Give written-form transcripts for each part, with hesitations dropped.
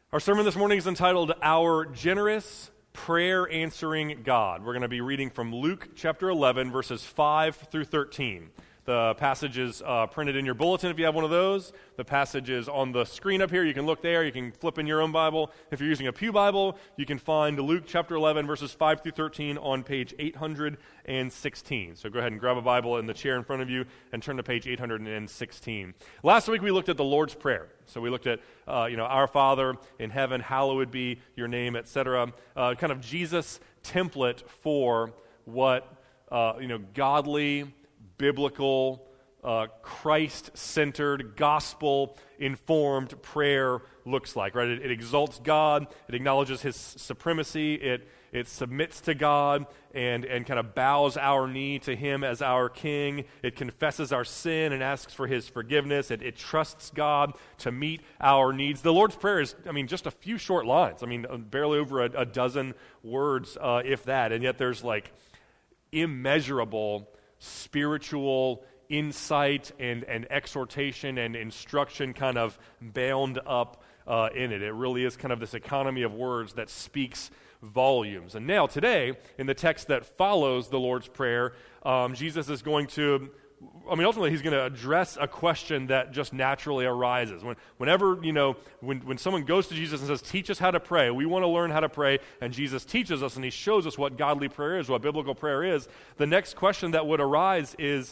Our sermon this morning is entitled, Our Generous Prayer Answering God. We're going to be reading from Luke chapter 11, verses 5 through 13. The passage is printed in your bulletin if you have one of those. The passage is on the screen up here. You can look there. You can flip in your own Bible. If you're using a pew Bible, you can find Luke chapter 11, verses 5 through 13 on page 816. So go ahead and grab a Bible in the chair in front of you and turn to page 816. Last week we looked at the Lord's Prayer. So we looked at, Our Father in heaven, hallowed be your name, etc. Kind of Jesus' template for what, godly, biblical, Christ-centered, gospel-informed prayer looks like, right? It exalts God, it acknowledges His supremacy, it submits to God and kind of bows our knee to Him as our King. It confesses our sin and asks for His forgiveness. It trusts God to meet our needs. The Lord's Prayer is, just a few short lines. Barely over a dozen words, if that, and yet there's immeasurable spiritual insight and exhortation and instruction kind of bound up in it. It really is kind of this economy of words that speaks volumes. And now today, in the text that follows the Lord's Prayer, Jesus is going to, ultimately He's going to address a question that just naturally arises. When someone goes to Jesus and says, teach us how to pray, we want to learn how to pray, and Jesus teaches us and He shows us what godly prayer is, what biblical prayer is, the next question that would arise is,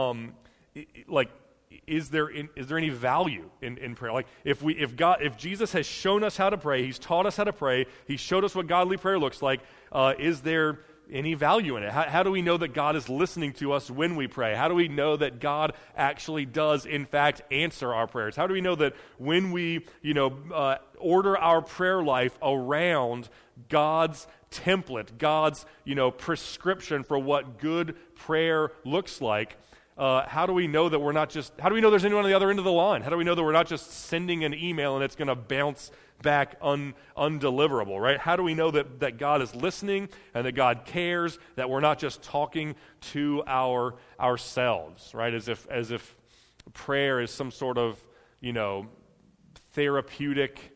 is there any value in prayer? If Jesus has shown us how to pray, He's taught us how to pray, He showed us what godly prayer looks like, is there any value in it? How do we know that God is listening to us when we pray? How do we know that God actually does, in fact, answer our prayers? How do we know that when we, order our prayer life around God's template, God's, prescription for what good prayer looks like, how do we know that how do we know there's anyone on the other end of the line? How do we know that we're not just sending an email and it's going to bounce back undeliverable, right? How do we know that God is listening and that God cares, that we're not just talking to ourselves, right? As if prayer is some sort of, therapeutic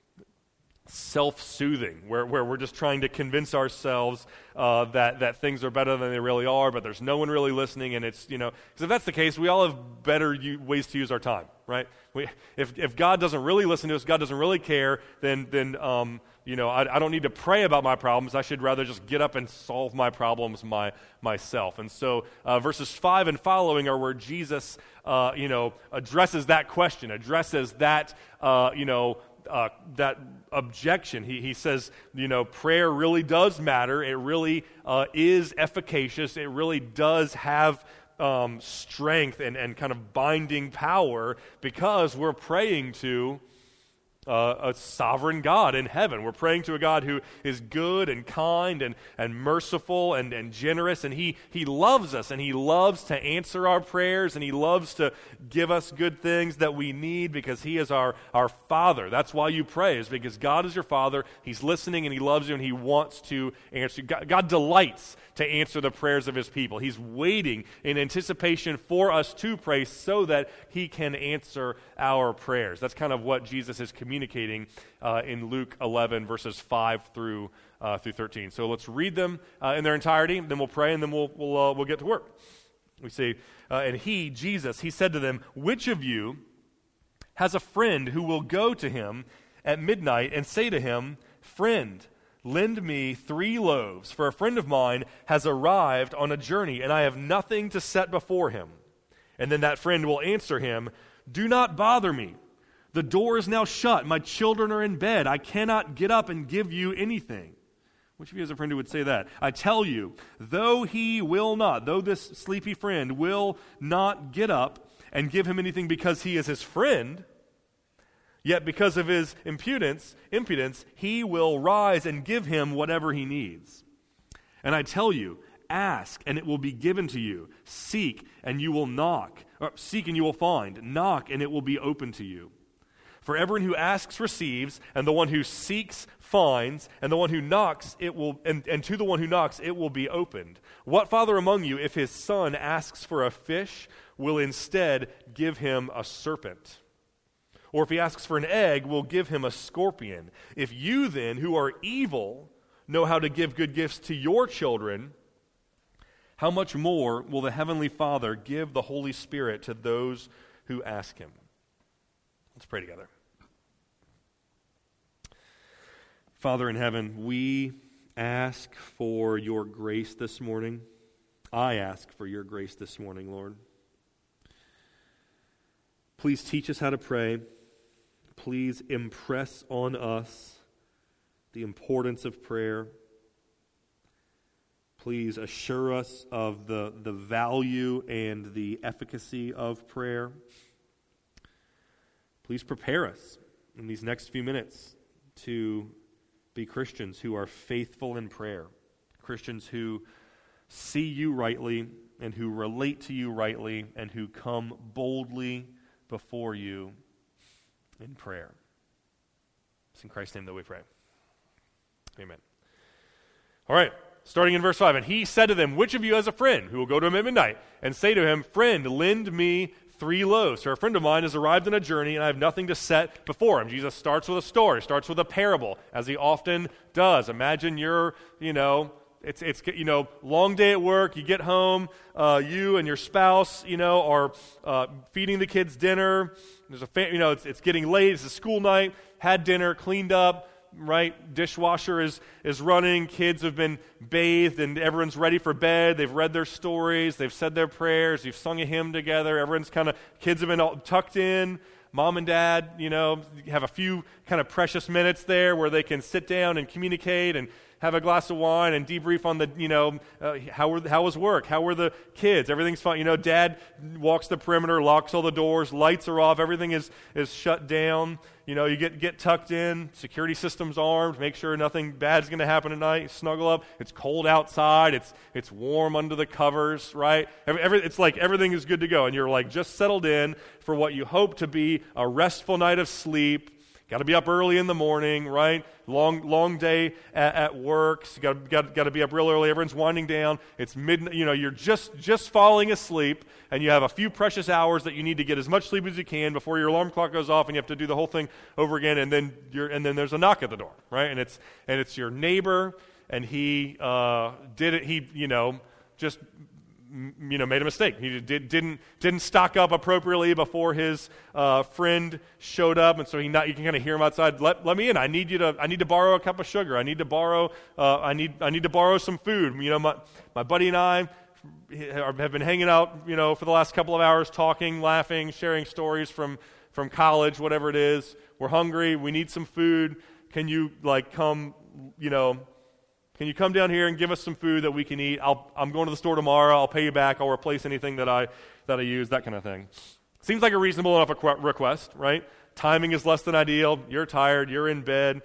self-soothing, where we're just trying to convince ourselves that things are better than they really are, but there's no one really listening, and it's, because if that's the case, we all have better ways to use our time, right? If God doesn't really listen to us, God doesn't really care, then I don't need to pray about my problems. I should rather just get up and solve my problems myself. And so verses 5 and following are where Jesus, addresses that question, addresses that, that objection. He says, prayer really does matter. It really is efficacious. It really does have strength and kind of binding power because we're praying to a sovereign God in heaven. We're praying to a God who is good and kind and merciful and generous, and He loves us, and He loves to answer our prayers, and He loves to give us good things that we need because He is our Father. That's why you pray, is because God is your Father. He's listening, and He loves you, and He wants to answer. God delights to answer the prayers of His people. He's waiting in anticipation for us to pray so that He can answer our prayers. That's kind of what Jesus is communicating in Luke 11, verses 5 through 13. So let's read them in their entirety, then we'll pray, and then we'll get to work. We say, and He, Jesus, He said to them, "Which of you has a friend who will go to him at midnight and say to him, 'Friend, lend me 3 loaves, for a friend of mine has arrived on a journey, and I have nothing to set before him?' And then that friend will answer him, 'Do not bother me. The door is now shut. My children are in bed. I cannot get up and give you anything.' Which of you has a friend who would say that? I tell you, though this sleepy friend will not get up and give him anything because he is his friend, yet because of his impudence, he will rise and give him whatever he needs. And I tell you, ask and it will be given to you. Seek and you will find. Knock and it will be open to you. For everyone who asks receives, and the one who seeks finds, and the one who knocks and to the one who knocks it will be opened. What father among you, if his son asks for a fish, will instead give him a serpent? Or if he asks for an egg, we'll give him a scorpion. If you then, who are evil, know how to give good gifts to your children, how much more will the Heavenly Father give the Holy Spirit to those who ask him? Let's pray together. Father in heaven, we ask for your grace this morning. I ask for your grace this morning, Lord. Please teach us how to pray. Please impress on us the importance of prayer. Please assure us of the value and the efficacy of prayer. Please prepare us in these next few minutes to be Christians who are faithful in prayer, Christians who see you rightly and who relate to you rightly and who come boldly before you in prayer. It's in Christ's name that we pray. Amen. All right, starting in verse 5. And he said to them, which of you has a friend who will go to him at midnight and say to him, friend, lend me 3 loaves. For a friend of mine has arrived on a journey, and I have nothing to set before him. Jesus starts with a story, starts with a parable, as he often does. Imagine you're, it's long day at work. You get home, you and your spouse, are feeding the kids dinner. There's it's getting late. It's a school night. Had dinner, cleaned up. Right, dishwasher is running, kids have been bathed, and everyone's ready for bed. They've read their stories, they've said their prayers, you've sung a hymn together, kids have been all tucked in. Mom and dad, have a few kind of precious minutes there where they can sit down and communicate and have a glass of wine and debrief on the, how was work? How were the kids? Everything's fine. Dad walks the perimeter, locks all the doors, lights are off, everything is shut down. You get tucked in, security system's armed, make sure nothing bad's going to happen tonight, snuggle up. It's cold outside, it's warm under the covers, right? It's like everything is good to go, and you're like just settled in for what you hope to be a restful night of sleep. Got to be up early in the morning, right? Long day at work. So got to be up real early. Everyone's winding down. It's midnight. You're just falling asleep, and you have a few precious hours that you need to get as much sleep as you can before your alarm clock goes off, and you have to do the whole thing over again. And then there's a knock at the door, right? And it's your neighbor, and he did it. He just made a mistake. He didn't stock up appropriately before his friend showed up, and so you can kind of hear him outside. Let me in. I need to borrow a cup of sugar. I need to borrow some food. My buddy and I have been hanging out, for the last couple of hours, talking, laughing, sharing stories from college, whatever it is. We're hungry. We need some food. Can you come? Can you come down here and give us some food that we can eat? I'm going to the store tomorrow. I'll pay you back. I'll replace anything that I use, that kind of thing. Seems like a reasonable enough request, right? Timing is less than ideal. You're tired. You're in bed.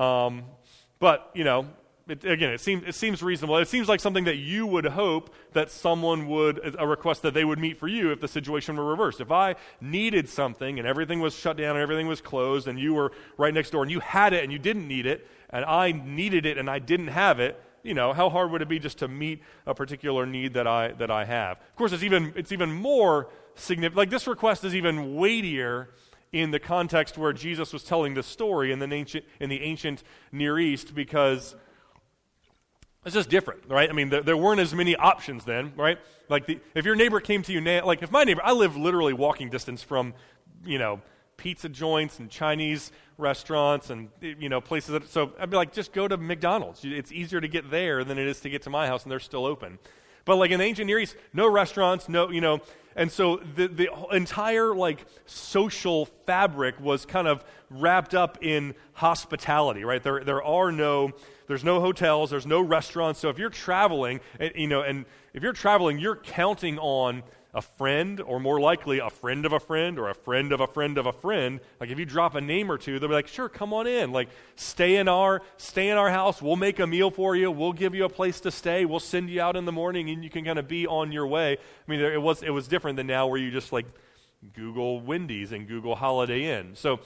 But, it seems reasonable. It seems like something that you would hope that someone a request that they would meet for you if the situation were reversed. If I needed something and everything was shut down and everything was closed and you were right next door and you had it and you didn't need it, and I needed it and I didn't have it, how hard would it be just to meet a particular need that I have? Of course, it's even more significant. Like, this request is even weightier in the context where Jesus was telling this story in the ancient Near East, because it's just different, right? I mean, there weren't as many options then, right? Like, if your neighbor came to you now, like if my neighbor, I live literally walking distance from, pizza joints and Chinese restaurants and, places so I'd be like, just go to McDonald's. It's easier to get there than it is to get to my house, and they're still open. But like in the ancient Near East, no restaurants, and so the entire social fabric was kind of wrapped up in hospitality, right? There's no hotels, there's no restaurants. So if you're traveling, and if you're traveling, you're counting on a friend, or more likely a friend of a friend, or a friend of a friend of a friend. Like, if you drop a name or two, they'll be like, sure, come on in. Like, stay in our house. We'll make a meal for you. We'll give you a place to stay. We'll send you out in the morning, and you can kind of be on your way. I mean, it was different than now, where you just Google Wendy's and Google Holiday Inn. So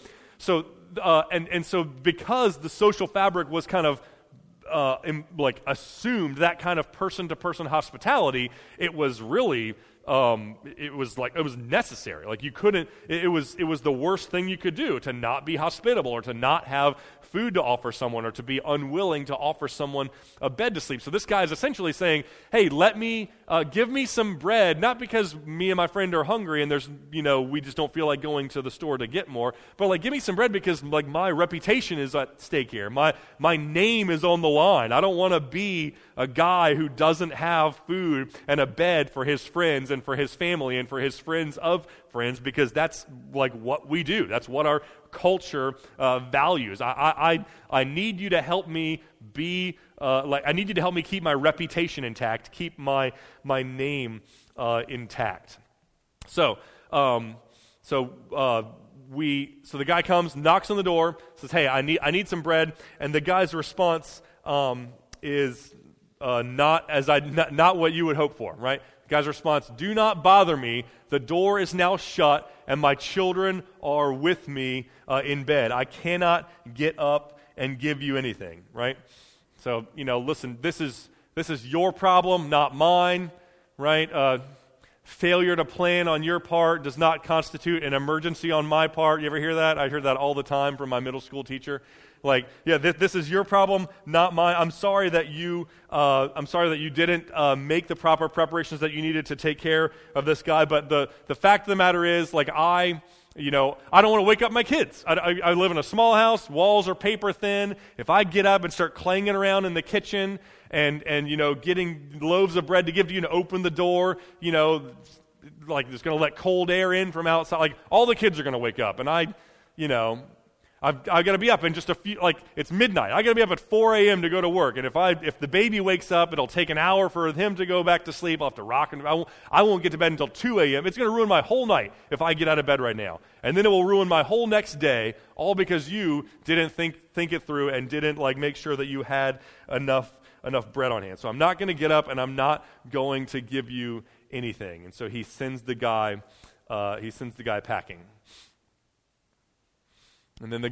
because the social fabric was kind of assumed that kind of person-to-person hospitality, it was really it was necessary. Like you couldn't, it was the worst thing you could do to not be hospitable or to not have food to offer someone or to be unwilling to offer someone a bed to sleep. So this guy is essentially saying, hey, give me some bread, not because me and my friend are hungry and we just don't feel like going to the store to get more, but like give me some bread because like my reputation is at stake here. My name is on the line. I don't want to be a guy who doesn't have food and a bed for his friends and for his family and for his friends of friends, because that's like what we do. That's what our culture values. I need you to help me be I need you to help me keep my reputation intact, keep my name intact. So the guy comes, knocks on the door, says, "Hey, I need some bread," and the guy's response is not what you would hope for, right? The guy's response: "Do not bother me. The door is now shut, and my children are with me in bed. I cannot get up and give you anything," right? So, listen, this is your problem, not mine, right? Failure to plan on your part does not constitute an emergency on my part. You ever hear that? I heard that all the time from my middle school teacher. Like, yeah, this is your problem, not mine. I'm sorry that you didn't make the proper preparations that you needed to take care of this guy. But the fact of the matter is, like, I don't want to wake up my kids. I live in a small house. Walls are paper thin. If I get up and start clanging around in the kitchen and getting loaves of bread to give to you and open the door, like it's going to let cold air in from outside. Like all the kids are going to wake up, and I've got to be up in just a few, like it's midnight. I got to be up at 4 a.m. to go to work. And if the baby wakes up, it'll take an hour for him to go back to sleep. I'll have to rock and I won't get to bed until 2 a.m. It's going to ruin my whole night if I get out of bed right now. And then it will ruin my whole next day, all because you didn't think it through and didn't like make sure that you had enough bread on hand. So I'm not going to get up and I'm not going to give you anything. And so he sends the guy packing. And then the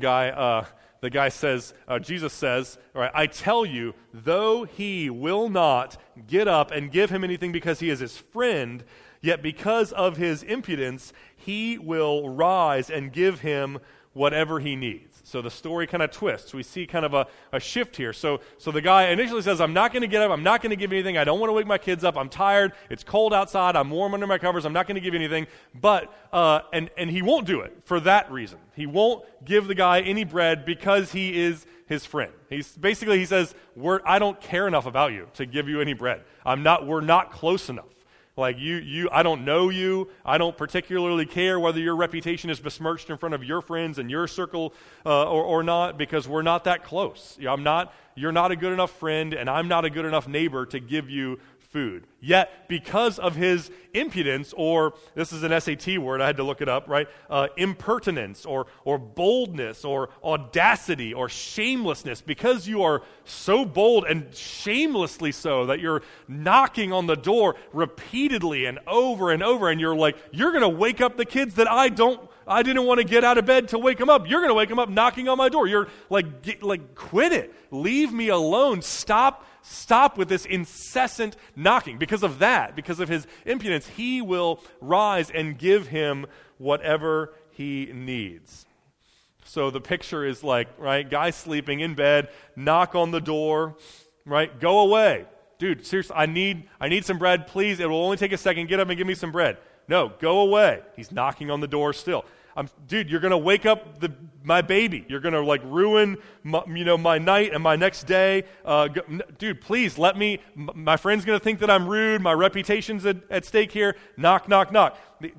guy says, Jesus says, all right, I tell you, though he will not get up and give him anything because he is his friend, yet because of his impudence, he will rise and give him whatever he needs. So the story kind of twists. We see kind of a shift here. So the guy initially says, I'm not going to get up. I'm not going to give you anything. I don't want to wake my kids up. I'm tired. It's cold outside. I'm warm under my covers. I'm not going to give you anything. But, and he won't do it for that reason. He won't give the guy any bread because he is his friend. He says, I don't care enough about you to give you any bread. We're not close enough. Like I don't know you. I don't particularly care whether your reputation is besmirched in front of your friends and your circle or not, because we're not that close. You're not a good enough friend, and I'm not a good enough neighbor to give you food. Yet, because of his impudence, or this is an SAT word, I had to look it up, right? Impertinence, or boldness, or audacity, or shamelessness, because you are so bold and shamelessly so that you're knocking on the door repeatedly and over, and you're like, you're going to wake up the kids that I didn't want to get out of bed to wake them up. You're going to wake them up knocking on my door. You're like, quit it. Leave me alone. Stop with this incessant knocking. Because of that, because of his impudence, he will rise and give him whatever he needs. So the picture is like, right, guy sleeping in bed, knock on the door, right, go away. Dude, seriously, I need some bread, please. It will only take a second. Get up and give me some bread. No, go away. He's knocking on the door still. Dude, you're going to wake up my baby. You're going to like ruin my night and my next day. Dude, please let me. My friend's going to think that I'm rude. My reputation's at stake here. Knock, knock, knock.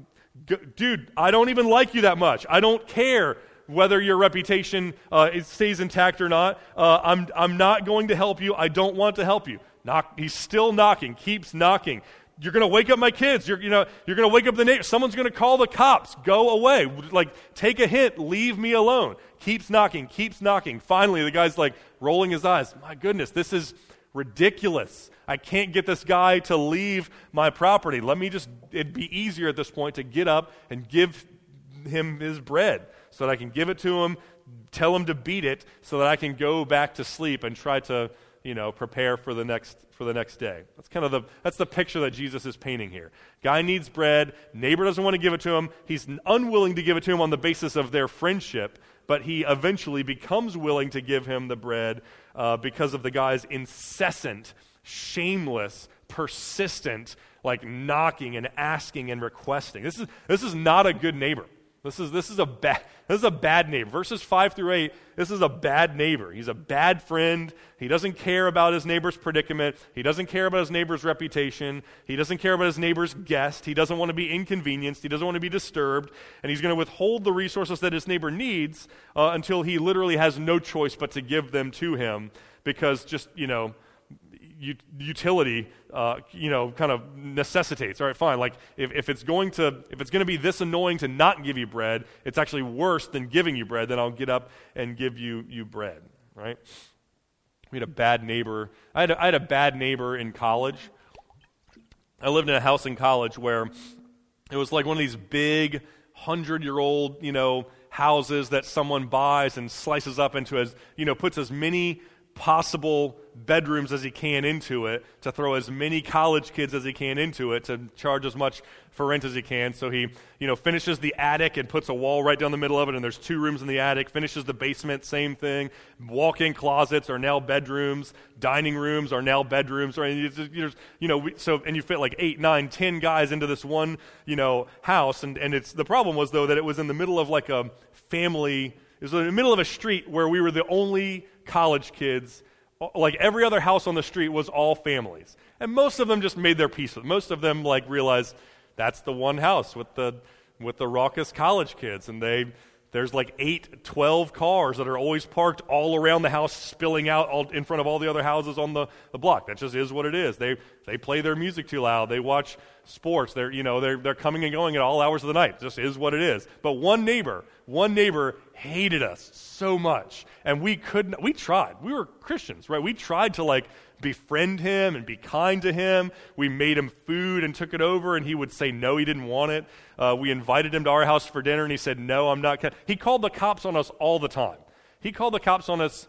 Dude, I don't even like you that much. I don't care whether your reputation stays intact or not. I'm not going to help you. I don't want to help you. Knock. He's still knocking. Keeps knocking. You're going to wake up my kids. You're going to wake up the neighbors. Someone's going to call the cops. Go away. Like, take a hint. Leave me alone. Keeps knocking. Finally, the guy's like rolling his eyes. My goodness, this is ridiculous. I can't get this guy to leave my property. It'd be easier at this point to get up and give him his bread so that I can give it to him, tell him to beat it so that I can go back to sleep and try to prepare for the next day. That's the picture that Jesus is painting here. Guy needs bread. Neighbor doesn't want to give it to him. He's unwilling to give it to him on the basis of their friendship, but he eventually becomes willing to give him the bread because of the guy's incessant, shameless, persistent, knocking and asking and requesting. This is not a good neighbor. This is a bad neighbor. Verses 5-8, this is a bad neighbor. He's a bad friend. He doesn't care about his neighbor's predicament. He doesn't care about his neighbor's reputation. He doesn't care about his neighbor's guest. He doesn't want to be inconvenienced. He doesn't want to be disturbed. And he's going to withhold the resources that his neighbor needs until he literally has no choice but to give them to him because just, utility, kind of necessitates. All right, fine. If it's going to be this annoying to not give you bread, it's actually worse than giving you bread. Then I'll get up and give you bread. Right? We had a bad neighbor. I had a bad neighbor in college. I lived in a house in college where it was like one of these big 100-year-old, houses that someone buys and slices up into puts as many possible bedrooms as he can into it, to throw as many college kids as he can into it, to charge as much for rent as he can. So he, finishes the attic and puts a wall right down the middle of it, and there's 2 rooms in the attic. Finishes the basement, same thing. Walk-in closets are now bedrooms. Dining rooms are now bedrooms. Right? And you fit 8, 9, 10 guys into this one, house. And the problem was, though, that it was in the middle of a family. It was in the middle of a street where we were the only college kids. Every other house on the street was all families. And most of them just made their peace with it. Most of them realized that's the one house with the raucous college kids. And there's 8, 12 cars that are always parked all around the house, spilling out all in front of all the other houses on the block. That just is what it is. They play their music too loud. They watch sports. They're coming and going at all hours of the night. It just is what it is. But one neighbor hated us so much, and we tried. We were Christians, right? We tried to befriend him and be kind to him. We made him food and took it over, and he would say no, he didn't want it. We invited him to our house for dinner, and he said, no, I'm not. He called the cops on us all the time. He called the cops on us,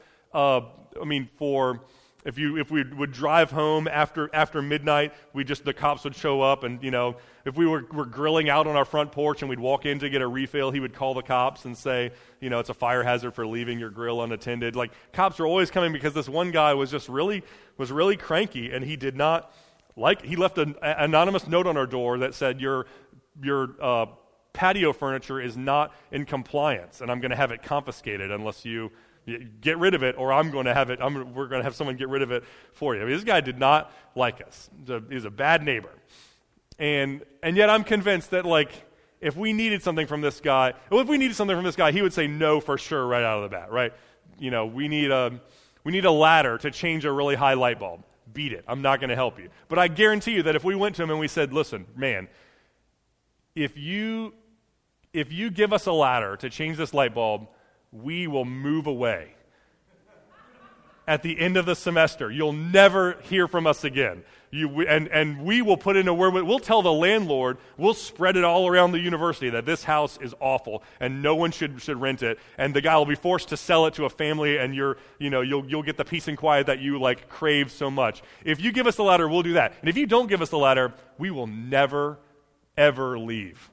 if we would drive home after midnight, the cops would show up, and if we were grilling out on our front porch and we'd walk in to get a refill, he would call the cops and say, it's a fire hazard for leaving your grill unattended. Cops were always coming because this one guy was just really cranky, and he did not he left an anonymous note on our door that said, your patio furniture is not in compliance, and I'm going to have it confiscated unless you get rid of it, or I'm going to have it. We're going to have someone get rid of it for you. This guy did not like us. He's a bad neighbor, and yet I'm convinced that if we needed something from this guy, he would say no for sure right out of the bat. Right? We need a ladder to change a really high light bulb. Beat it. I'm not going to help you. But I guarantee you that if we went to him and we said, listen, man, if you give us a ladder to change this light bulb, we will move away. At the end of the semester, you'll never hear from us again. And we will put in a word. We'll tell the landlord. We'll spread it all around the university that this house is awful and no one should rent it. And the guy will be forced to sell it to a family, and you'll get the peace and quiet that you crave so much. If you give us the ladder, we'll do that. And if you don't give us the ladder, we will never ever leave.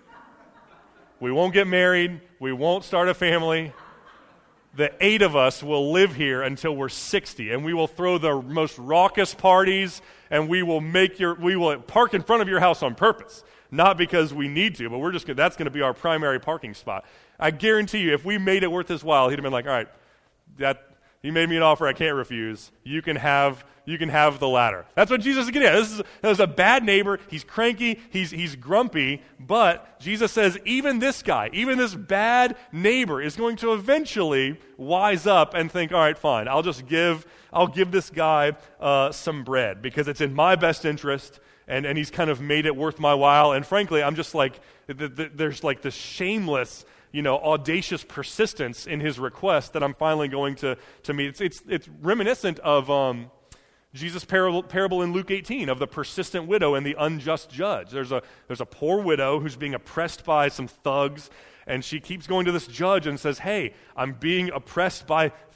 We won't get married. We won't start a family. The 8 of us will live here until we're 60, and we will throw the most raucous parties, and we will park in front of your house on purpose, not because we need to, but that's going to be our primary parking spot. I guarantee you, if we made it worth his while, he'd have been like, all right, he made me an offer I can't refuse. You can have the ladder. That's what Jesus is getting at. This is a bad neighbor. He's cranky. He's grumpy. But Jesus says even this guy, even this bad neighbor, is going to eventually wise up and think, all right, fine. I'll give this guy some bread because it's in my best interest, and he's kind of made it worth my while. And frankly, I'm just there's this shameless, audacious persistence in his request that I'm finally going to meet. It's reminiscent of Jesus' parable in Luke 18 of the persistent widow and the unjust judge. There's a poor widow who's being oppressed by some thugs, and she keeps going to this judge and says, hey, I'm being oppressed by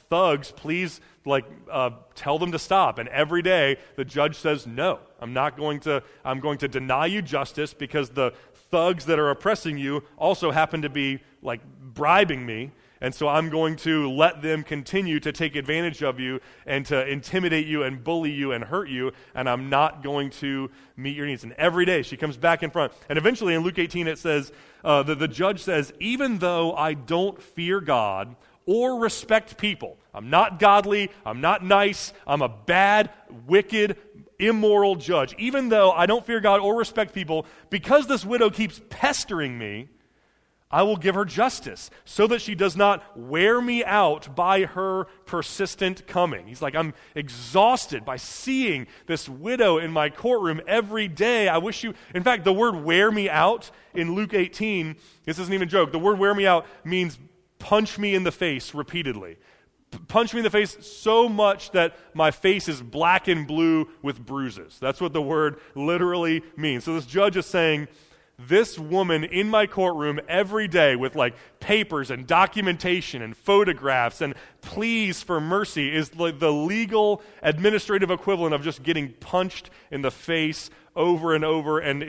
thugs, please tell them to stop. And every day the judge says, no, I'm going to deny you justice because the thugs that are oppressing you also happen to be bribing me. And so I'm going to let them continue to take advantage of you and to intimidate you and bully you and hurt you, and I'm not going to meet your needs. And every day she comes back in front. And eventually in Luke 18 it says, the judge says, even though I don't fear God or respect people, I'm not godly, I'm not nice, I'm a bad, wicked, immoral judge, even though I don't fear God or respect people, because this widow keeps pestering me, I will give her justice so that she does not wear me out by her persistent coming. He's like, I'm exhausted by seeing this widow in my courtroom every day. I wish you, in fact, the word wear me out in Luke 18, this isn't even a joke. The word wear me out means punch me in the face repeatedly. Punch me in the face so much that my face is black and blue with bruises. That's what the word literally means. So this judge is saying, this woman in my courtroom every day with papers and documentation and photographs and pleas for mercy is the legal administrative equivalent of just getting punched in the face over and over, and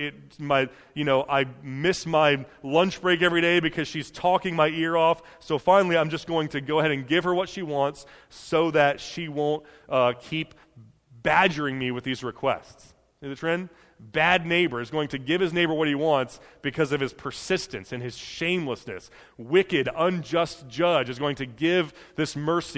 I miss my lunch break every day because she's talking my ear off. So finally I'm just going to go ahead and give her what she wants so that she won't keep badgering me with these requests. See the trend? Bad neighbor is going to give his neighbor what he wants because of his persistence and his shamelessness. Wicked, unjust judge is going to give this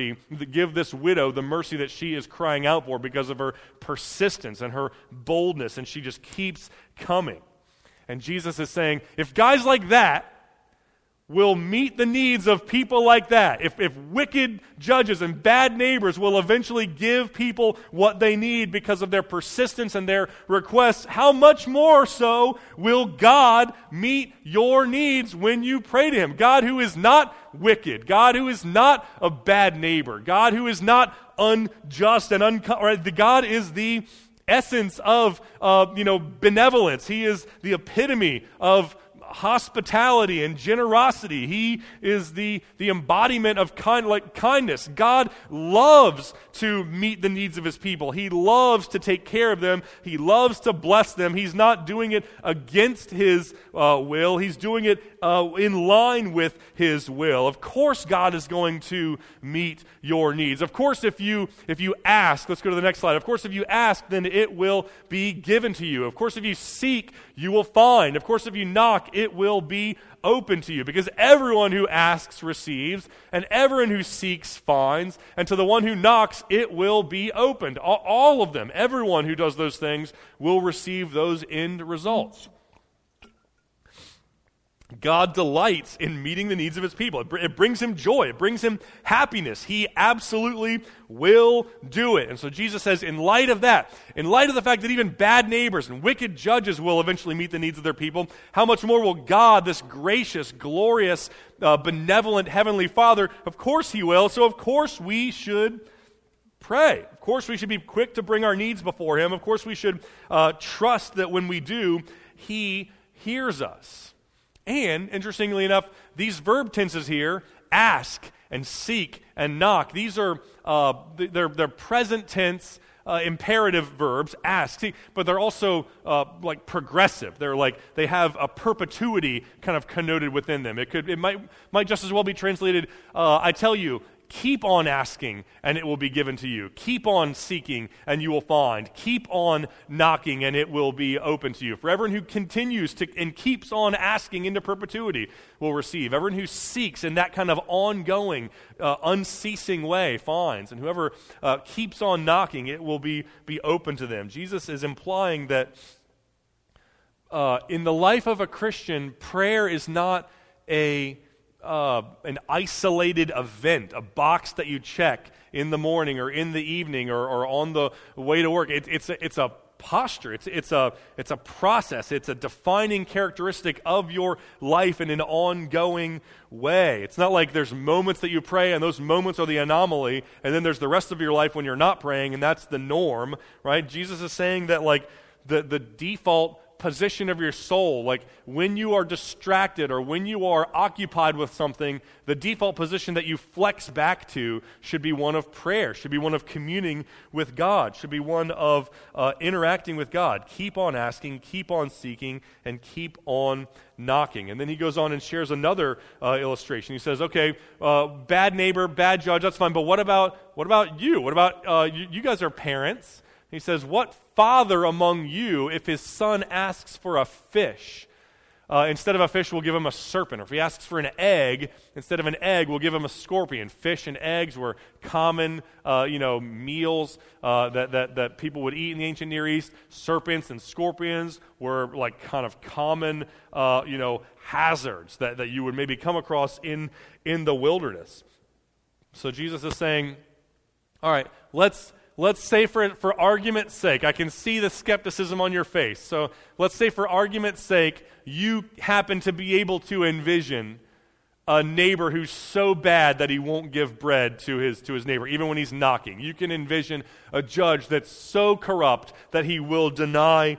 widow the mercy that she is crying out for because of her persistence and her boldness, and she just keeps coming. And Jesus is saying, if guys like that will meet the needs of people like that, if wicked judges and bad neighbors will eventually give people what they need because of their persistence and their requests, how much more so will God meet your needs when you pray to Him? God who is not wicked, God who is not a bad neighbor, God who is not unjust and God is the essence of benevolence. He is the epitome of hospitality and generosity. He is the embodiment of kindness. God loves to meet the needs of His people. He loves to take care of them. He loves to bless them. He's not doing it against His will. He's doing it in line with His will. Of course God is going to meet your needs. Of course if you ask, let's go to the next slide. Of course if you ask, then it will be given to you. Of course if you seek, you will find. Of course if you knock, it will be open to you, because everyone who asks receives, and everyone who seeks finds, and to the one who knocks it will be opened. All of them, everyone who does those things will receive those end results. God delights in meeting the needs of His people. It brings Him joy. It brings Him happiness. He absolutely will do it. And so Jesus says, in light of that, in light of the fact that even bad neighbors and wicked judges will eventually meet the needs of their people, how much more will God, this gracious, glorious, benevolent Heavenly Father, of course He will. So of course we should pray. Of course we should be quick to bring our needs before Him. Of course we should trust that when we do, He hears us. And, interestingly enough, these verb tenses here, ask and seek and knock, these are they're present tense imperative verbs, ask, see, but they're also progressive. They have a perpetuity kind of connoted within them. It might just as well be translated, I tell you, keep on asking and it will be given to you. Keep on seeking and you will find. Keep on knocking and it will be open to you. For everyone who continues to and keeps on asking into perpetuity will receive. Everyone who seeks in that kind of ongoing, unceasing way finds. And whoever keeps on knocking, it will be open to them. Jesus is implying that in the life of a Christian, prayer is not an isolated event, a box that you check in the morning or in the evening or on the way to work. It's a posture. It's a process. It's a defining characteristic of your life in an ongoing way. It's not like there's moments that you pray and those moments are the anomaly, and then there's the rest of your life when you're not praying and that's the norm, right? Jesus is saying that the default position of your soul. Like when you are distracted or when you are occupied with something, the default position that you flex back to should be one of prayer, should be one of communing with God, should be one of interacting with God. Keep on asking, keep on seeking, and keep on knocking. And then he goes on and shares another illustration. He says, okay, bad neighbor, bad judge, that's fine, but what about you? What about, you guys are parents. He says, what father among you, if his son asks for a fish, instead of a fish, we'll give him a serpent. Or if he asks for an egg, instead of an egg, we'll give him a scorpion. Fish and eggs were common, meals that people would eat in the ancient Near East. Serpents and scorpions were like kind of common, hazards that you would maybe come across in the wilderness. So Jesus is saying, all right, let's say for argument's sake, I can see the skepticism on your face. So let's say for argument's sake, you happen to be able to envision a neighbor who's so bad that he won't give bread to his neighbor, even when he's knocking. You can envision a judge that's so corrupt that he will deny,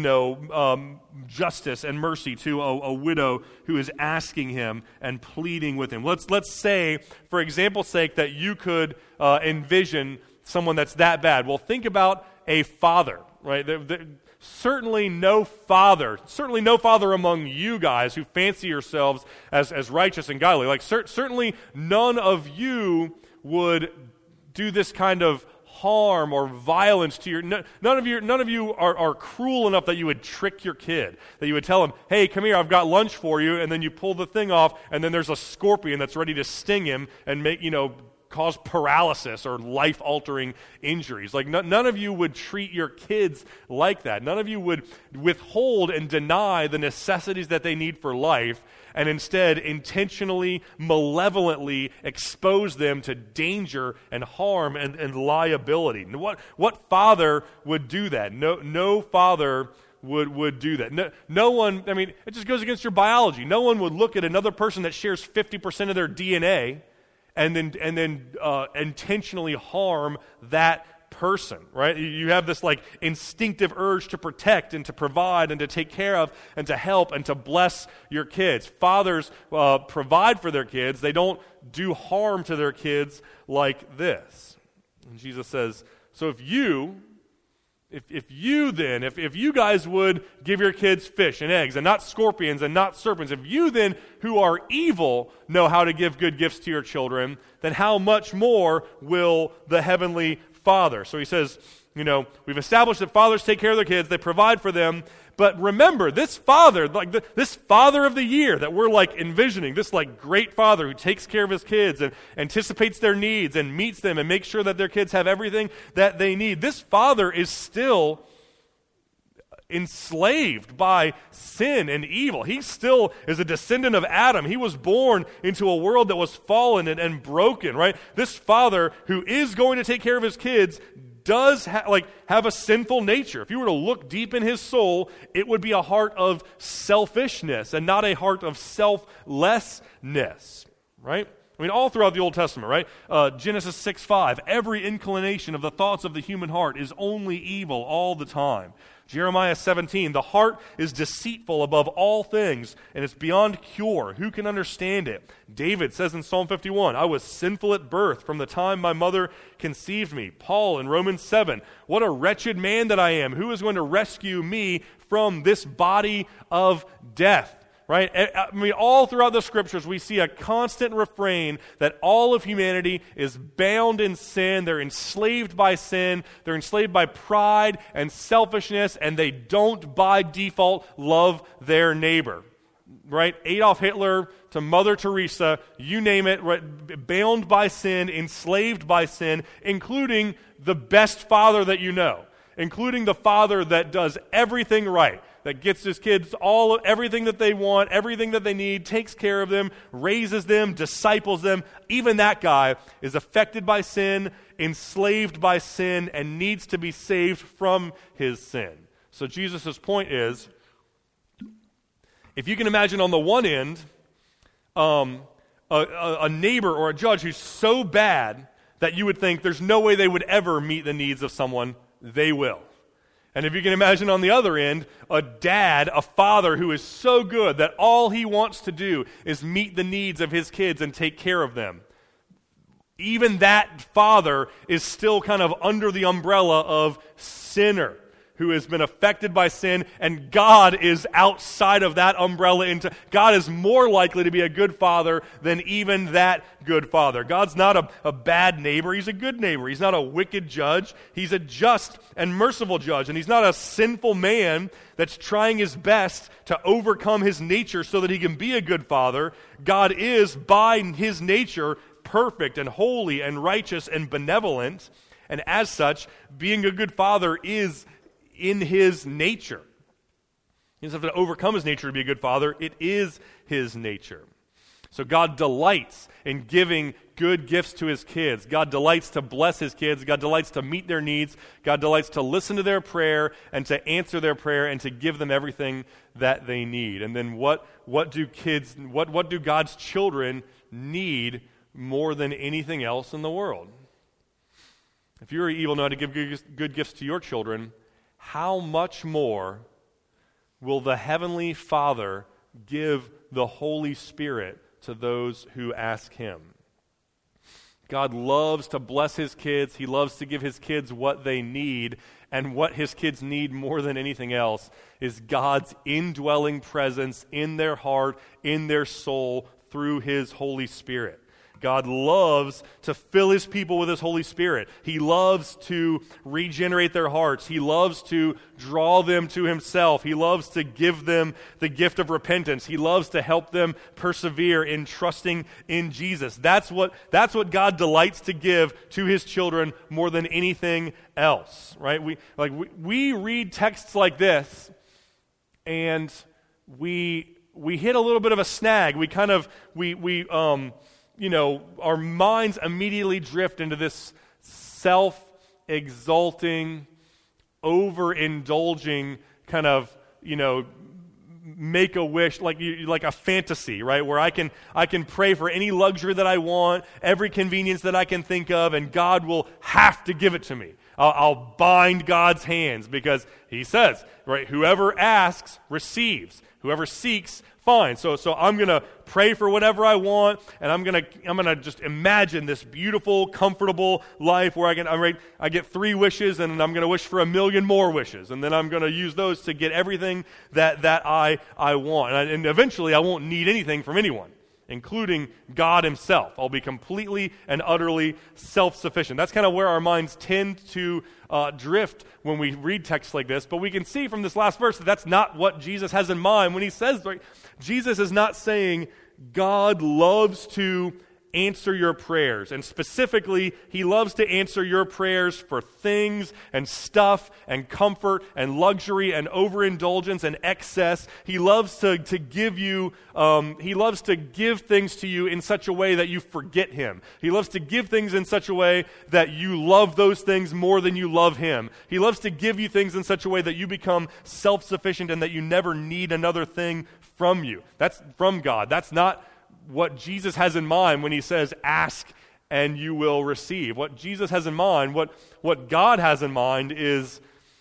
justice and mercy to a widow who is asking him and pleading with him. Let's say, for example's sake, that you could envision someone that's that bad. Well, think about a father, right? Certainly no father among you guys who fancy yourselves as righteous and godly. Like certainly none of you would do this kind of harm or violence to none of you are cruel enough that you would trick your kid, that you would tell him, hey, come here, I've got lunch for you, and then you pull the thing off, and then there's a scorpion that's ready to sting him and cause paralysis or life-altering injuries. Like none of you would treat your kids like that. None of you would withhold and deny the necessities that they need for life and instead intentionally, malevolently expose them to danger and harm and liability. What father would do that? No father would do that. No one, it just goes against your biology. No one would look at another person that shares 50% of their DNA and then intentionally harm that person, right? You have this like instinctive urge to protect and to provide and to take care of and to help and to bless your kids. Fathers provide for their kids. They don't do harm to their kids like this. And Jesus says, so if you guys would give your kids fish and eggs and not scorpions and not serpents, if you then who are evil know how to give good gifts to your children, then how much more will the heavenly Father? So he says, we've established that fathers take care of their kids, they provide for them, but remember, this father, this father of the year that we're like envisioning, this like great father who takes care of his kids and anticipates their needs and meets them and makes sure that their kids have everything that they need. This father is still enslaved by sin and evil. He still is a descendant of Adam. He was born into a world that was fallen and broken, right? This father who is going to take care of his kids does have a sinful nature. If you were to look deep in his soul, it would be a heart of selfishness and not a heart of selflessness, right? All throughout the Old Testament, right? Genesis 6:5, every inclination of the thoughts of the human heart is only evil all the time. Jeremiah 17, the heart is deceitful above all things, and it's beyond cure. Who can understand it? David says in Psalm 51, I was sinful at birth from the time my mother conceived me. Paul in Romans 7, what a wretched man that I am. Who is going to rescue me from this body of death? Right? All throughout the scriptures, we see a constant refrain that all of humanity is bound in sin. They're enslaved by sin. They're enslaved by pride and selfishness, and they don't by default love their neighbor. Right? Adolf Hitler to Mother Teresa, you name it, right? Bound by sin, enslaved by sin, including the best father that you know, including the father that does everything right, that gets his kids everything that they want, everything that they need, takes care of them, raises them, disciples them. Even that guy is affected by sin, enslaved by sin, and needs to be saved from his sin. So Jesus' point is, if you can imagine on the one end, a neighbor or a judge who's so bad that you would think there's no way they would ever meet the needs of someone, they will. And if you can imagine on the other end, a dad, a father who is so good that all he wants to do is meet the needs of his kids and take care of them. Even that father is still kind of under the umbrella of sinner who has been affected by sin, and God is outside of that umbrella. God is more likely to be a good father than even that good father. God's not a bad neighbor. He's a good neighbor. He's not a wicked judge. He's a just and merciful judge, and he's not a sinful man that's trying his best to overcome his nature so that he can be a good father. God is, by his nature, perfect and holy and righteous and benevolent, and as such, being a good father is in his nature. He doesn't have to overcome his nature to be a good father. It is his nature. So God delights in giving good gifts to his kids. God delights to bless his kids. God delights to meet their needs. God delights to listen to their prayer and to answer their prayer and to give them everything that they need. And then what do God's children need more than anything else in the world? If you're evil, know how to give good gifts to your children, how much more will the Heavenly Father give the Holy Spirit to those who ask him? God loves to bless his kids. He loves to give his kids what they need, and what his kids need more than anything else is God's indwelling presence in their heart, in their soul, through his Holy Spirit. God loves to fill his people with his Holy Spirit. He loves to regenerate their hearts. He loves to draw them to himself. He loves to give them the gift of repentance. He loves to help them persevere in trusting in Jesus. That's what God delights to give to his children more than anything else, right? We read texts like this, and we hit a little bit of a snag. Our minds immediately drift into this self-exalting, overindulging kind of, make a wish, like a fantasy, right? Where I can pray for any luxury that I want, every convenience that I can think of, and God will have to give it to me. I'll bind God's hands because he says, right, whoever asks receives. Whoever seeks finds. So I'm going to pray for whatever I want, and I'm going to just imagine this beautiful, comfortable life where I get 3 wishes, and I'm going to wish for 1,000,000 more wishes, and then I'm going to use those to get everything that I want. And eventually I won't need anything from anyone, including God himself. I'll be completely and utterly self-sufficient. That's kind of where our minds tend to drift when we read texts like this, but we can see from this last verse that that's not what Jesus has in mind when he says, right, Jesus is not saying God loves to answer your prayers, and specifically, he loves to answer your prayers for things and stuff and comfort and luxury and overindulgence and excess. He loves to give you, he loves to give things to you in such a way that you forget him. He loves to give things in such a way that you love those things more than you love him. He loves to give you things in such a way that you become self-sufficient and that you never need another thing from you. That's from God. That's not what Jesus has in mind when he says, ask and you will receive. What Jesus has in mind, what God has in mind is,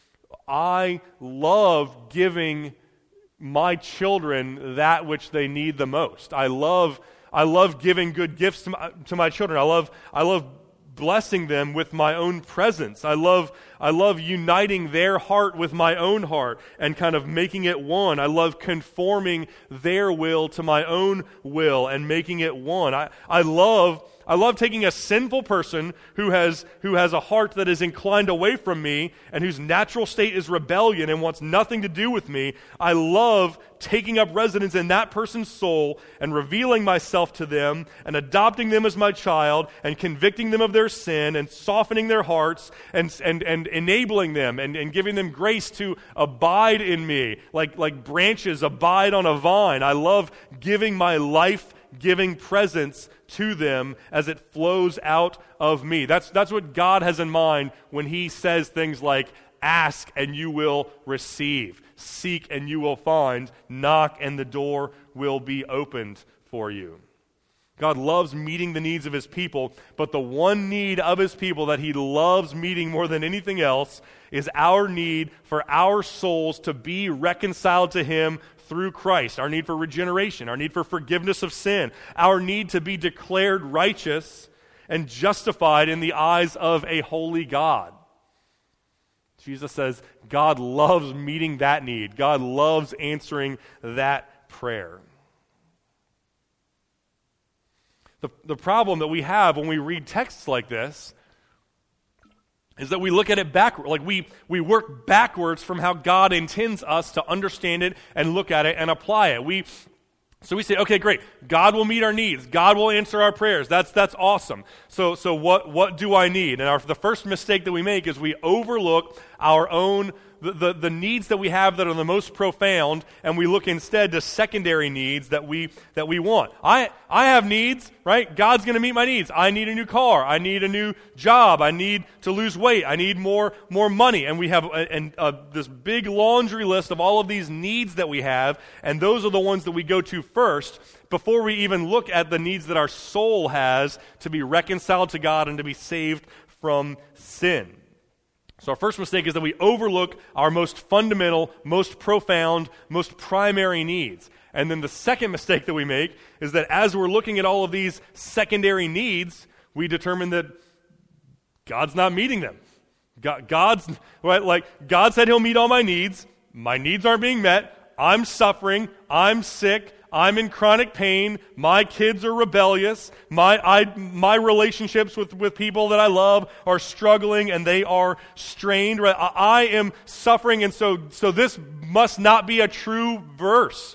I love giving my children that which they need the most. I love giving good gifts to my children. I love blessing them with my own presence. I love uniting their heart with my own heart and kind of making it one. I love conforming their will to my own will and making it one. I love taking a sinful person who has a heart that is inclined away from me and whose natural state is rebellion and wants nothing to do with me. I love taking up residence in that person's soul and revealing myself to them and adopting them as my child and convicting them of their sin and softening their hearts and enabling them and giving them grace to abide in me like branches abide on a vine. I love giving my life-giving presence to them as it flows out of me. That's what God has in mind when he says things like, ask and you will receive, seek and you will find, knock and the door will be opened for you. God loves meeting the needs of his people, but the one need of his people that he loves meeting more than anything else is our need for our souls to be reconciled to him through Christ, our need for regeneration, our need for forgiveness of sin, our need to be declared righteous and justified in the eyes of a holy God. Jesus says God loves meeting that need. God loves answering that prayer. The problem that we have when we read texts like this is that we look at it backward. Like we work backwards from how God intends us to understand it and look at it and apply it. So we say, okay, great. God will meet our needs. God will answer our prayers. That's awesome. So what do I need? And the first mistake that we make is we overlook our own the needs that we have that are the most profound, and we look instead to secondary needs that we want. I have needs, right? God's going to meet my needs. I need a new car. I need a new job. I need to lose weight. I need more money. And we have this big laundry list of all of these needs that we have, and those are the ones that we go to first before we even look at the needs that our soul has to be reconciled to God and to be saved from sin. So our first mistake is that we overlook our most fundamental, most profound, most primary needs. And then the second mistake that we make is that as we're looking at all of these secondary needs, we determine that God's not meeting them. God said he'll meet all my needs. My needs aren't being met. I'm suffering. I'm sick. I'm in chronic pain. My kids are rebellious. My relationships with people that I love are struggling and they are strained. Right? I am suffering, and so this must not be a true verse.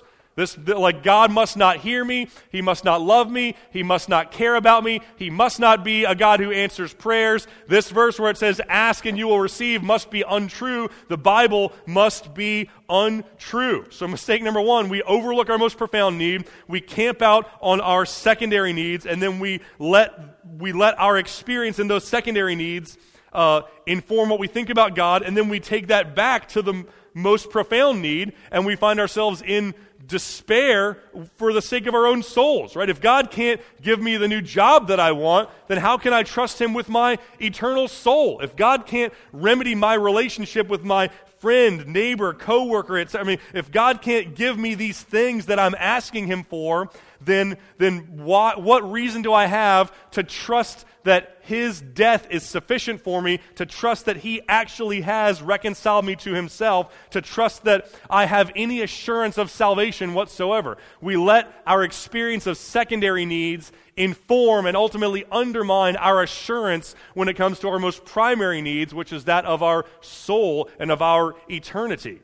God must not hear me. He must not love me. He must not care about me. He must not be a God who answers prayers. This verse where it says, ask and you will receive, must be untrue. The Bible must be untrue. So mistake number one, we overlook our most profound need. We camp out on our secondary needs, and then we let our experience in those secondary needs inform what we think about God, and then we take that back to the most profound need, and we find ourselves in despair for the sake of our own souls, right? If God can't give me the new job that I want, then how can I trust him with my eternal soul? If God can't remedy my relationship with my friend, neighbor, coworker, if God can't give me these things that I'm asking him for, then what reason do I have to trust that his death is sufficient for me, to trust that he actually has reconciled me to himself, to trust that I have any assurance of salvation whatsoever? We let our experience of secondary needs inform and ultimately undermine our assurance when it comes to our most primary needs, which is that of our soul and of our eternity.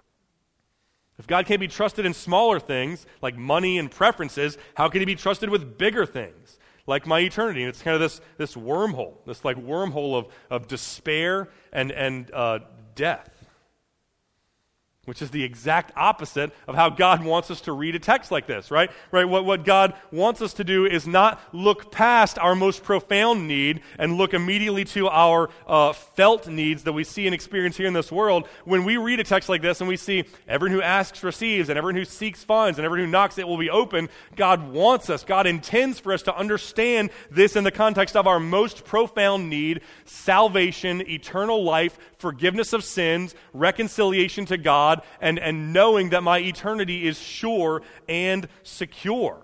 If God can't be trusted in smaller things like money and preferences, how can he be trusted with bigger things like my eternity? And it's kind of this wormhole, this like wormhole of despair and death, which is the exact opposite of how God wants us to read a text like this, right? What God wants us to do is not look past our most profound need and look immediately to our felt needs that we see and experience here in this world. When we read a text like this and we see everyone who asks receives, and everyone who seeks finds, and everyone who knocks it will be open, God wants us, God intends for us to understand this in the context of our most profound need: salvation, eternal life, forgiveness of sins, reconciliation to God, and knowing that my eternity is sure and secure.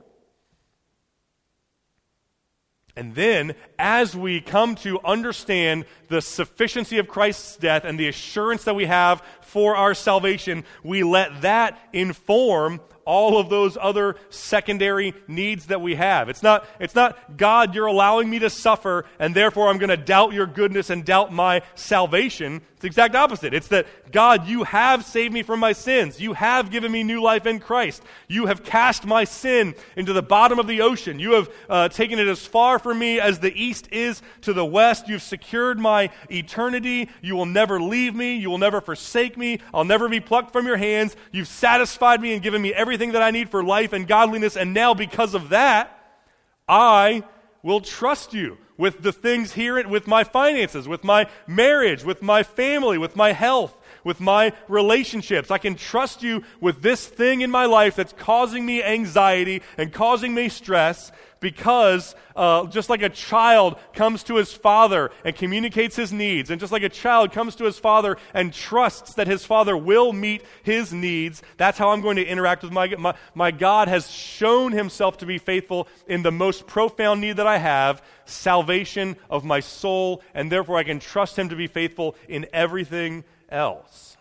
And then, as we come to understand the sufficiency of Christ's death and the assurance that we have for our salvation, we let that inform all of those other secondary needs that we have. It's not, God, you're allowing me to suffer, and therefore I'm going to doubt your goodness and doubt my salvation. It's the exact opposite. It's that, God, you have saved me from my sins. You have given me new life in Christ. You have cast my sin into the bottom of the ocean. You have taken it as far from me as the east is to the west. You've secured my eternity. You will never leave me. You will never forsake me. I'll never be plucked from your hands. You've satisfied me and given me everything that I need for life and godliness, and now because of that, I will trust you with the things here, with my finances, with my marriage, with my family, with my health. with my relationships. I can trust you with this thing in my life that's causing me anxiety and causing me stress, because just like a child comes to his father and communicates his needs, and just like a child comes to his father and trusts that his father will meet his needs, that's how I'm going to interact with my God has shown himself to be faithful in the most profound need that I have, salvation of my soul, and therefore I can trust him to be faithful in everything else.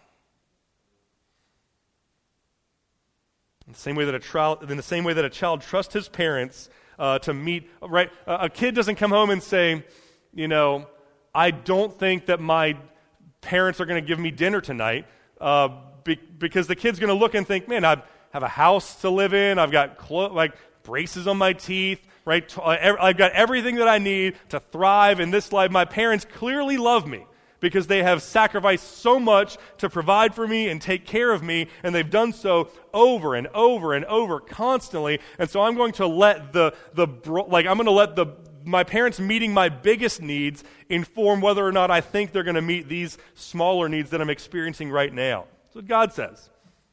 In the same way that a child trusts his parents to meet, right? A kid doesn't come home and say, I don't think that my parents are going to give me dinner tonight, because the kid's going to look and think, man, I have a house to live in, I've got braces on my teeth, right? I've got everything that I need to thrive in this life. My parents clearly love me because they have sacrificed so much to provide for me and take care of me, and they've done so over and over and over constantly. And so I'm going to let my parents meeting my biggest needs inform whether or not I think they're going to meet these smaller needs that I'm experiencing right now. That's what God says.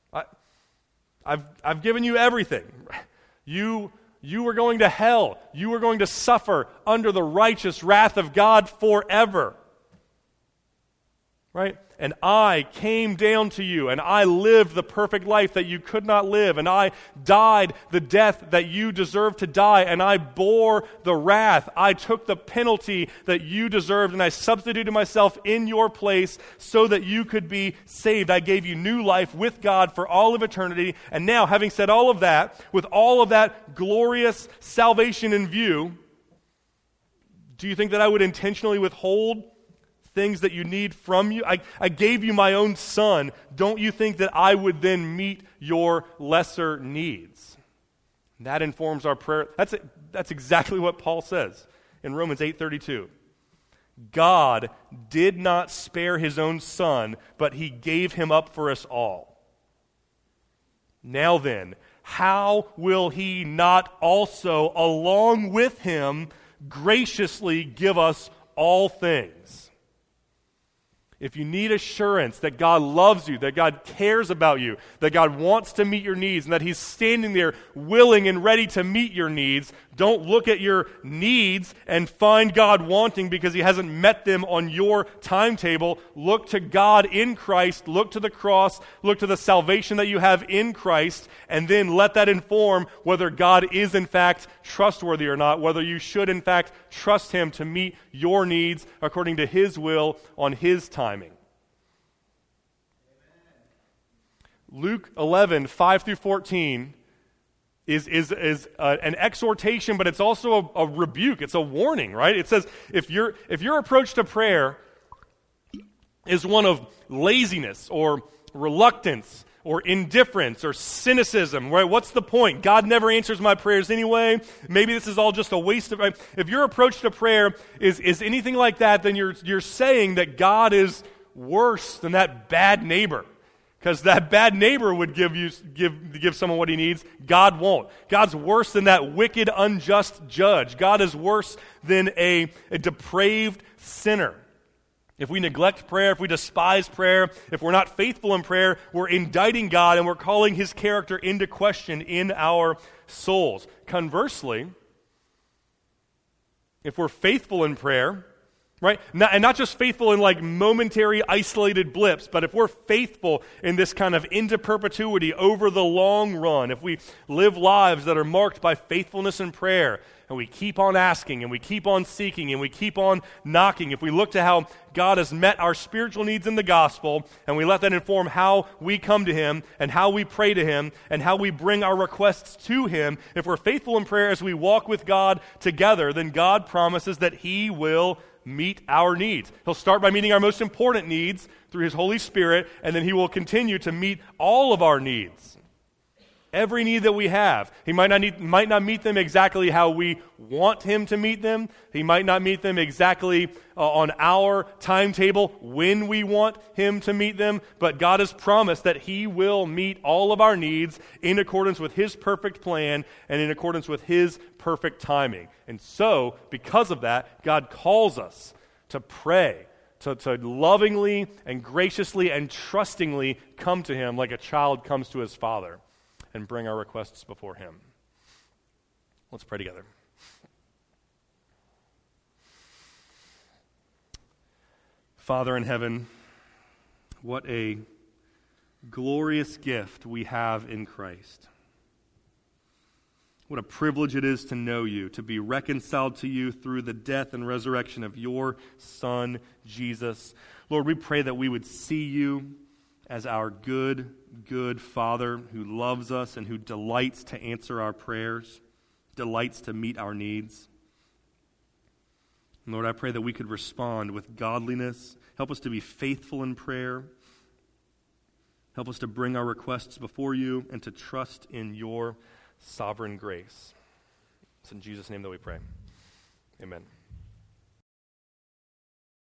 I've given you everything. You are going to hell. You are going to suffer under the righteous wrath of God forever. Right? And I came down to you, and I lived the perfect life that you could not live, and I died the death that you deserved to die, and I bore the wrath. I took the penalty that you deserved, and I substituted myself in your place so that you could be saved. I gave you new life with God for all of eternity, and now, having said all of that, with all of that glorious salvation in view, do you think that I would intentionally withhold things that you need from you? I gave you my own son. Don't you think that I would then meet your lesser needs? That informs our prayer. That's exactly what Paul says in Romans 8:32. God did not spare his own son, but he gave him up for us all. Now then, how will he not also, along with him, graciously give us all things? If you need assurance that God loves you, that God cares about you, that God wants to meet your needs, and that he's standing there willing and ready to meet your needs, don't look at your needs and find God wanting because he hasn't met them on your timetable. Look to God in Christ, look to the cross, look to the salvation that you have in Christ, and then let that inform whether God is in fact trustworthy or not, whether you should in fact trust him to meet your needs according to his will on his timing. Luke 11:5-14 is an exhortation, but it's also a rebuke. It's a warning, right? It says, if your approach to prayer is one of laziness or reluctance or indifference or cynicism, right? What's the point? God never answers my prayers anyway. Maybe this is all just a waste of time. If your approach to prayer is anything like that, then you're saying that God is worse than that bad neighbor. Because that bad neighbor would give someone what he needs. God won't. God's worse than that wicked, unjust judge. God is worse than a depraved sinner. If we neglect prayer, if we despise prayer, if we're not faithful in prayer, we're indicting God and we're calling his character into question in our souls. Conversely, if we're faithful in prayer, right? And not just faithful in like momentary isolated blips, but if we're faithful in this kind of into perpetuity over the long run, if we live lives that are marked by faithfulness in prayer, and we keep on asking, and we keep on seeking, and we keep on knocking, if we look to how God has met our spiritual needs in the gospel, and we let that inform how we come to him, and how we pray to him, and how we bring our requests to him, if we're faithful in prayer as we walk with God together, then God promises that he will meet our needs. He'll start by meeting our most important needs through his Holy Spirit, and then he will continue to meet all of our needs. Every need that we have. He might not meet them exactly how we want him to meet them. He might not meet them exactly on our timetable when we want him to meet them, but God has promised that he will meet all of our needs in accordance with his perfect plan and in accordance with his perfect timing. And so, because of that, God calls us to pray, to lovingly and graciously and trustingly come to him like a child comes to his father and bring our requests before him. Let's pray together. Father in heaven, what a glorious gift we have in Christ. What a privilege it is to know you, to be reconciled to you through the death and resurrection of your Son, Jesus. Lord, we pray that we would see you as our good, good Father who loves us and who delights to answer our prayers, delights to meet our needs. And Lord, I pray that we could respond with godliness. Help us to be faithful in prayer. Help us to bring our requests before you and to trust in your sovereign grace. It's in Jesus' name that we pray. Amen.